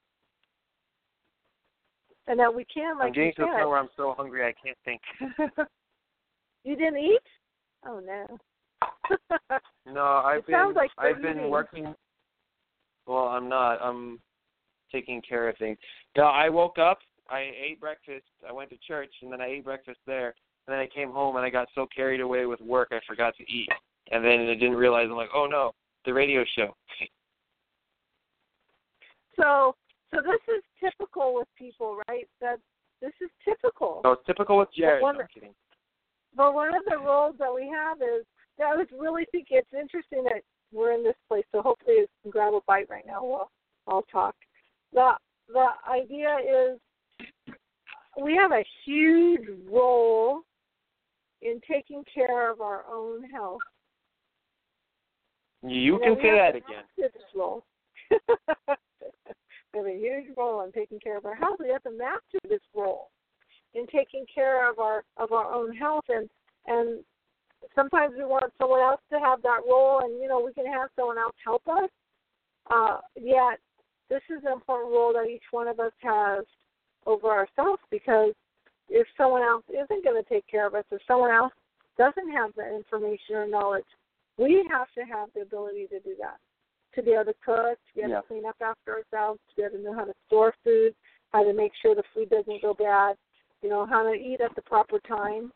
And that we can, like I'm getting you to the said. point where I'm so hungry I can't think. You didn't eat? Oh no. No, I've been working. Well, I'm not. I'm taking care of things. No, I woke up. I ate breakfast. I went to church, and then I ate breakfast there. And then I came home, and I got so carried away with work, I forgot to eat. And then I didn't realize, I'm like, oh, no, the radio show. So this is typical with people, right? That this is typical. No, it's typical with Jared. No, I'm kidding. But one of the roles that we have is, I was really thinking it's interesting that we're in this place, so hopefully you can grab a bite right now while I'll talk. The idea is we have a huge role in taking care of our own health. You can say that again. This role. We have a huge role in taking care of our health. We have to master this role in taking care of our own health, and sometimes we want someone else to have that role, and we can have someone else help us. Yet this is an important role that each one of us has over ourselves, because if someone else isn't going to take care of us, if someone else doesn't have the information or knowledge, we have to have the ability to do that, to be able to cook, to be able to clean up after ourselves, to be able to know how to store food, how to make sure the food doesn't go bad, how to eat at the proper time.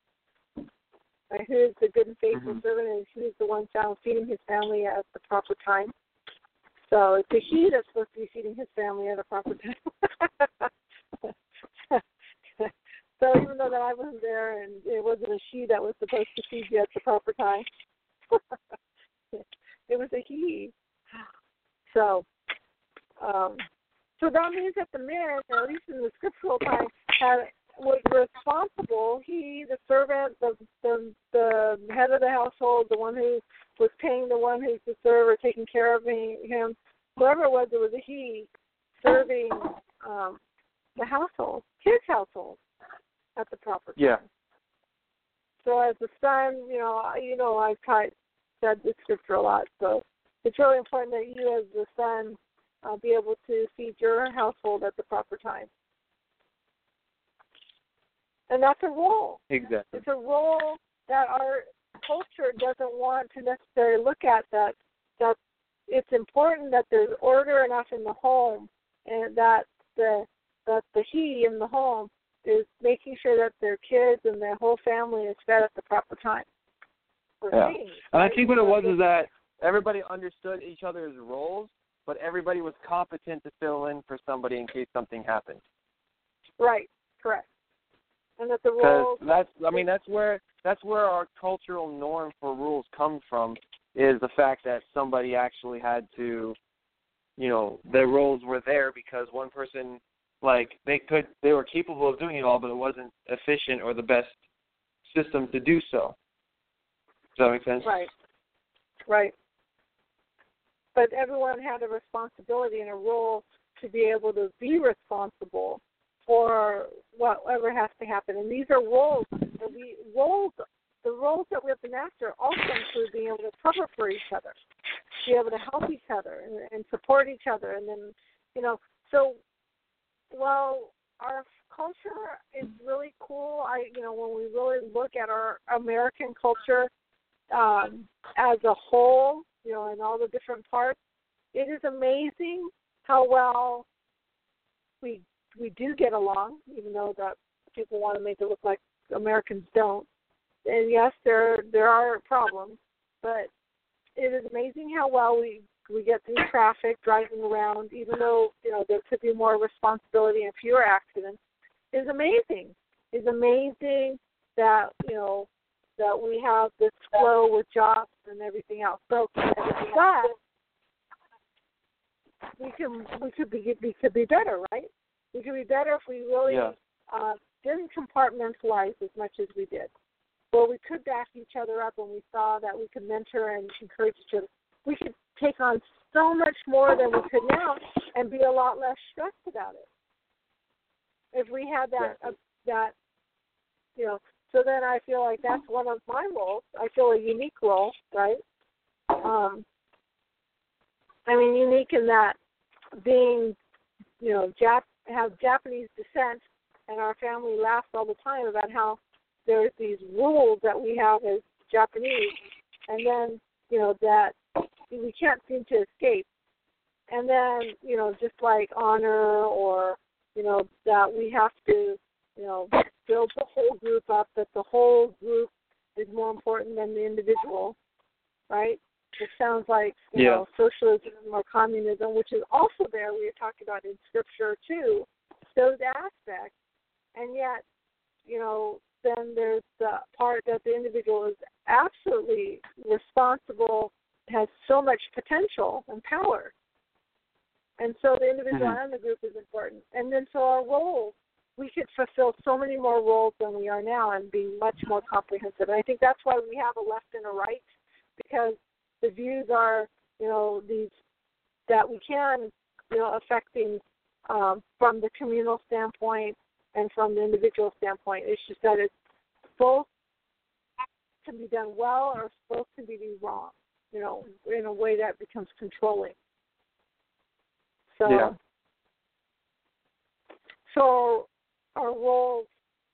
Who's the good and faithful servant, and who's the one found feeding his family at the proper time. So it's the he that's supposed to be feeding his family at a proper time. So even though know that I wasn't there, and it wasn't a she that was supposed to feed you at the proper time. It was a he. So that means that the man, at least in the scriptural time, was responsible. He, the servant, the head of the household, the one who was paying the one who's the server, taking care of him, whoever it was a he, serving the household, his household, at the proper time. Yeah. So as the son, I've said this scripture a lot, so it's really important that you as the son be able to feed your household at the proper time. And that's a role. Exactly. It's a role that our culture doesn't want to necessarily look at, that it's important that there's order enough in the home, and that the he in the home is making sure that their kids and their whole family is fed at the proper time. Yeah. And I think what it was is that everybody understood each other's roles, but everybody was competent to fill in for somebody in case something happened. Right. Correct. And that the roles. That's where our cultural norm for rules comes from, is the fact that somebody actually had to, their roles were there because one person, they were capable of doing it all, but it wasn't efficient or the best system to do so. Does that make sense? Right. But everyone had a responsibility and a role to be able to be responsible for whatever has to happen. And these are roles. The roles that we have to master also include being able to cover for each other, be able to help each other and support each other. And then, so while our culture is really cool, when we really look at our American culture as a whole, in all the different parts, it is amazing how well we do get along, even though that people want to make it look like Americans don't. And yes, there are problems, but it is amazing how well we get through traffic, driving around, even though, there could be more responsibility and fewer accidents. It's amazing. It's amazing that, that we have this flow with jobs and everything else. So that we could be better, right? We could be better if we really didn't compartmentalize as much as we did. Well, we could back each other up when we saw that we could mentor and encourage each other. We could take on so much more than we could now and be a lot less stressed about it. If we had that, so then I feel like that's one of my roles. I feel a unique role, right? Unique in that being, have Japanese descent, and our family laughs all the time about how there's these rules that we have as Japanese, and then, that we can't seem to escape. And then, just like honor or, that we have to, build the whole group up, that the whole group is more important than the individual, right? It sounds like, socialism or communism, which is also there, we are talking about in Scripture too, those aspects. And yet, then there's the part that the individual is absolutely responsible, has so much potential and power. And so the individual and the group is important. And then so our roles, we could fulfill so many more roles than we are now and be much more comprehensive. And I think that's why we have a left and a right, because the views are, these that we can, affecting from the communal standpoint and from the individual standpoint. It's just that it's both can be done well or both can be done wrong, in a way that becomes controlling. So, so our roles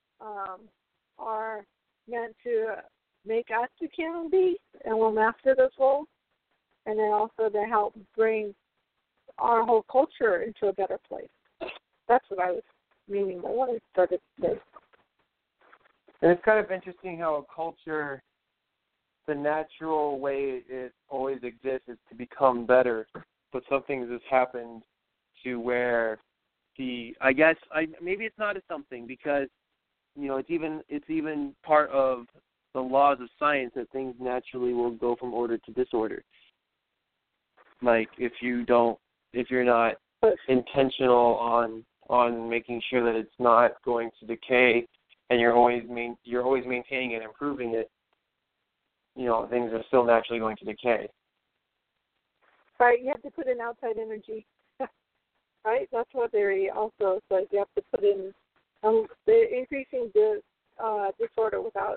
are meant to make us who can be, and we'll master those roles, and then also to help bring our whole culture into a better place. That's what I was meaning by what I started to say. And it's kind of interesting how a culture, the natural way it always exists is to become better, but something has happened to where maybe it's not a something, because it's even part of the laws of science that things naturally will go from order to disorder. Like if you're not intentional on making sure that it's not going to decay, and you're always maintaining and improving it, things are still naturally going to decay. Right, you have to put in outside energy. Right, that's what they also says. You have to put in increasing disorder without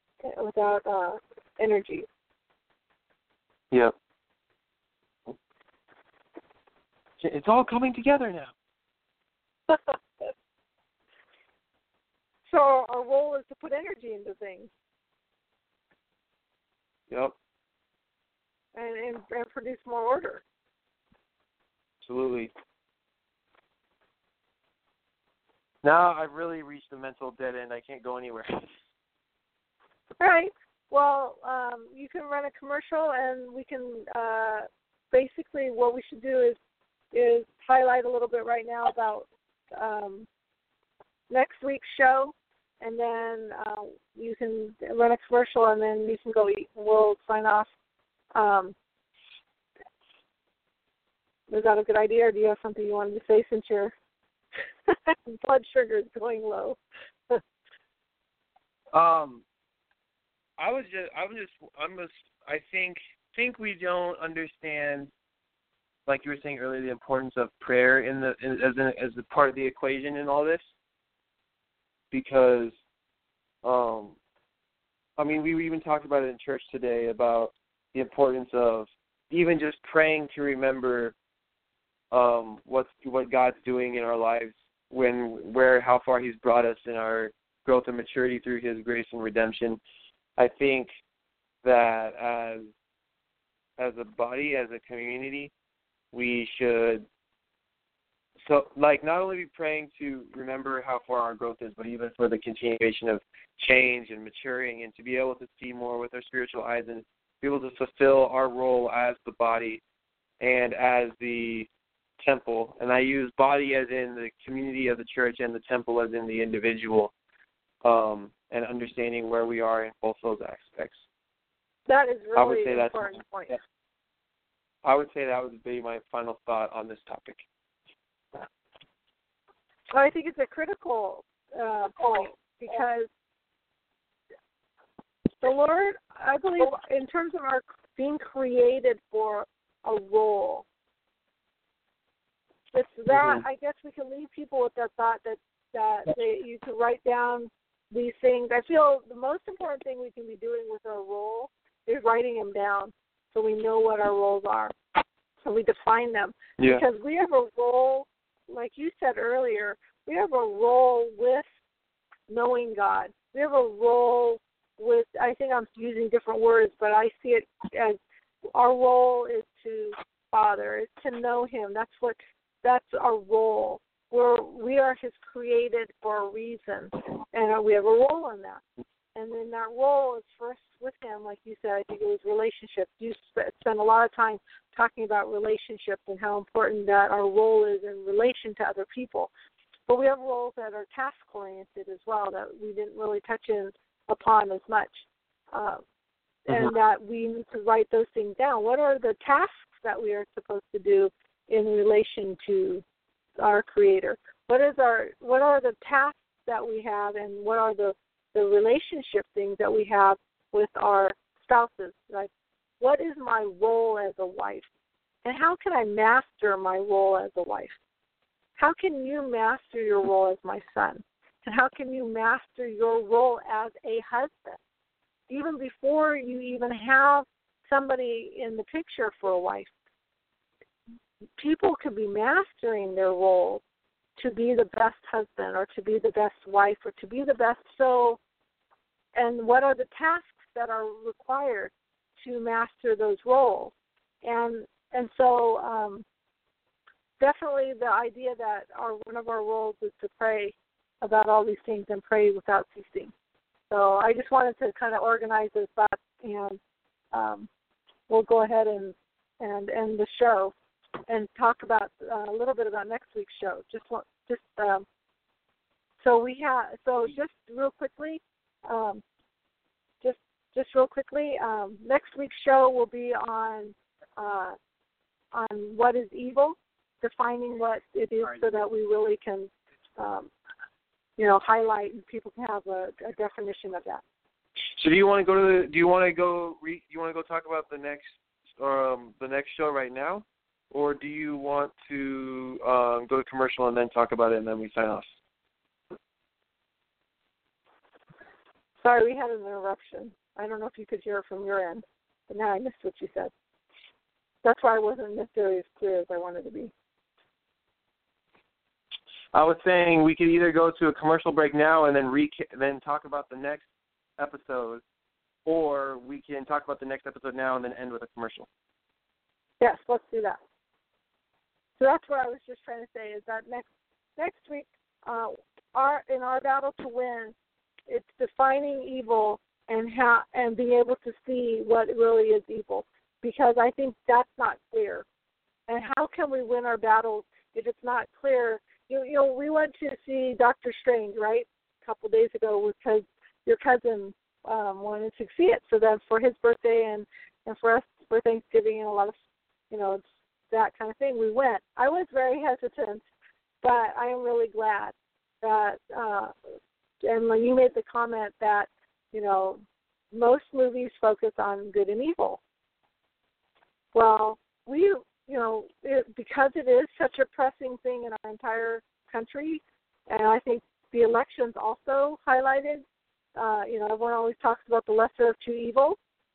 energy. Yep. It's all coming together now. So our role is to put energy into things. Yep. And produce more order. Absolutely. Now I've really reached a mental dead end. I can't go anywhere. Right. Well, you can run a commercial, and we can basically what we should do is highlight a little bit right now about next week's show, and then you can run a commercial, and then you can go eat, and we'll sign off. Is that a good idea, or do you have something you wanted to say since your blood sugar is going low? I think we don't understand, like you were saying earlier, the importance of prayer as a part of the equation in all this. Because, we even talked about it in church today about the importance of even just praying to remember what God's doing in our lives, how far He's brought us in our growth and maturity through His grace and redemption. I think that as a body, as a community, we should not only be praying to remember how far our growth is, but even for the continuation of change and maturing, and to be able to see more with our spiritual eyes and be able to fulfill our role as the body and as the temple. And I use body as in the community of the church and the temple as in the individual, and understanding where we are in both those aspects. That is really an important point. I would say that would be my final thought on this topic. I think it's a critical point, because the Lord, I believe, in terms of our being created for a role, it's that I guess we can leave people with that thought that you can write down these things. I feel the most important thing we can be doing with our role is writing them down, so we know what our roles are, so we define them. Yeah. Because we have a role, like you said earlier, we have a role with knowing God. We have a role with, I think I'm using different words, but I see it as our role is to Father, is to know Him. That's our role. We are His created for a reason, and we have a role in that. And then that role is first with Him, like you said. I think it was relationship. You spent a lot of time talking about relationship and how important that our role is in relation to other people. But we have roles that are task-oriented as well that we didn't really touch upon as much. And that we need to write those things down. What are the tasks that we are supposed to do in relation to our Creator? What are the tasks that we have, and what are the relationship things that we have with our spouses? Like, what is my role as a wife? And how can I master my role as a wife? How can you master your role as my son? And how can you master your role as a husband? Even before you even have somebody in the picture for a wife, people could be mastering their role to be the best husband or to be the best wife or to be the best soul. And what are the tasks that are required to master those roles? And so definitely the idea that one of our roles is to pray about all these things and pray without ceasing. So I just wanted to kind of organize those thoughts, and we'll go ahead and end the show and talk about a little bit about next week's show. So So just real quickly, next week's show will be on what is evil, defining what it is, so that we really can, highlight and people can have a definition of that. So do you want to go talk about the next show right now, or do you want to go to commercial and then talk about it and then we sign off? Sorry, we had an interruption. I don't know if you could hear it from your end, but now I missed what you said. That's why I wasn't necessarily as clear as I wanted to be. I was saying we could either go to a commercial break now and then talk about the next episode, or we can talk about the next episode now and then end with a commercial. Yes, let's do that. So that's what I was just trying to say, is that next week, in our battle to win, it's defining evil and being able to see what really is evil, because I think that's not clear. And how can we win our battles if it's not clear? We went to see Dr. Strange, right, a couple days ago, because your cousin wanted to see it. So then for his birthday and for us for Thanksgiving and a lot of, that kind of thing, we went. I was very hesitant, but I am really glad that, and when you made the comment that, most movies focus on good and evil. Well, because it is such a pressing thing in our entire country, and I think the elections also highlighted, everyone always talks about the lesser of two evils.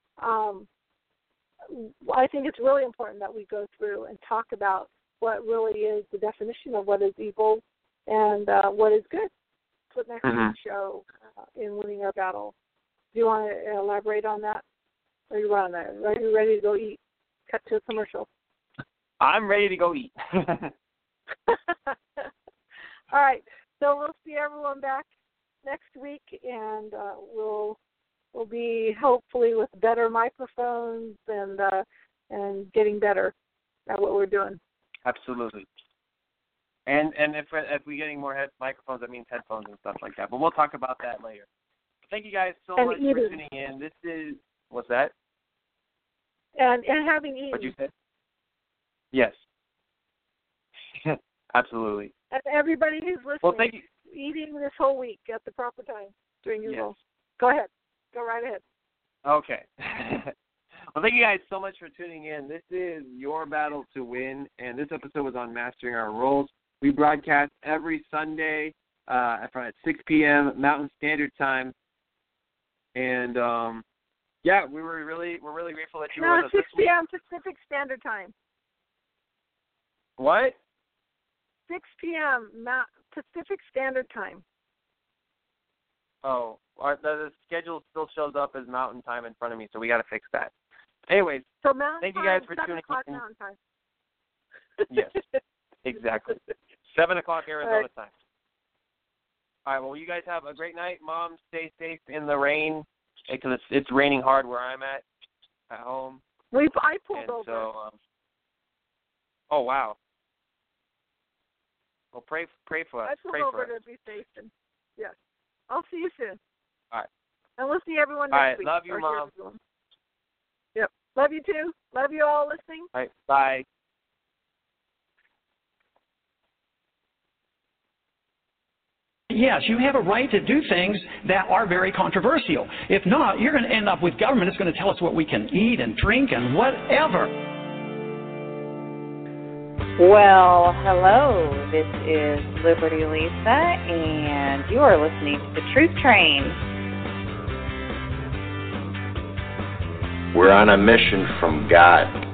I think it's really important that we go through and talk about what really is the definition of what is evil and what is good. That's what next week's show in Winning Our Battle. Do you want to elaborate on that? Or are you ready to go eat? Cut to a commercial. I'm ready to go eat. All right. So we'll see everyone back next week, and we'll be hopefully with better microphones and getting better at what we're doing. Absolutely. And if we're getting more microphones, that means headphones and stuff like that. But we'll talk about that later. Thank you guys so much for tuning in. This is, what's that? And having eaten. What'd you say? Yes. Absolutely. And everybody who's listening, well, thank you. Eating this whole week at the proper time during your meal. Go ahead. Go right ahead. Okay. Well, thank you guys so much for tuning in. This is Your Battle to Win, and this episode was on Mastering Our Roles. We broadcast every Sunday at 6 p.m. Mountain Standard Time. And, we're really grateful that you were with us. 6 p.m. Pacific Standard Time. What? 6 p.m. Pacific Standard Time. Oh, the schedule still shows up as Mountain Time in front of me, so we got to fix that. Anyways, so Mountain thank you guys for tuning in. Mountain Time. Yes, exactly. 7 o'clock Arizona time. All right, well, you guys have a great night. Mom, stay safe in the rain, because it's raining hard where I'm at home. I pulled over. So, oh, wow. Well, pray for us. I pulled over to be safe. And, yes. I'll see you soon. All right. And we'll see everyone next week. All right, love you, Mom. Yep. Love you, too. Love you all listening. All right, bye. Yes, you have a right to do things that are very controversial. If not, you're going to end up with government that's going to tell us what we can eat and drink and whatever. Well, hello. This is Liberty Lisa, and you are listening to The Truth Train. We're on a mission from God.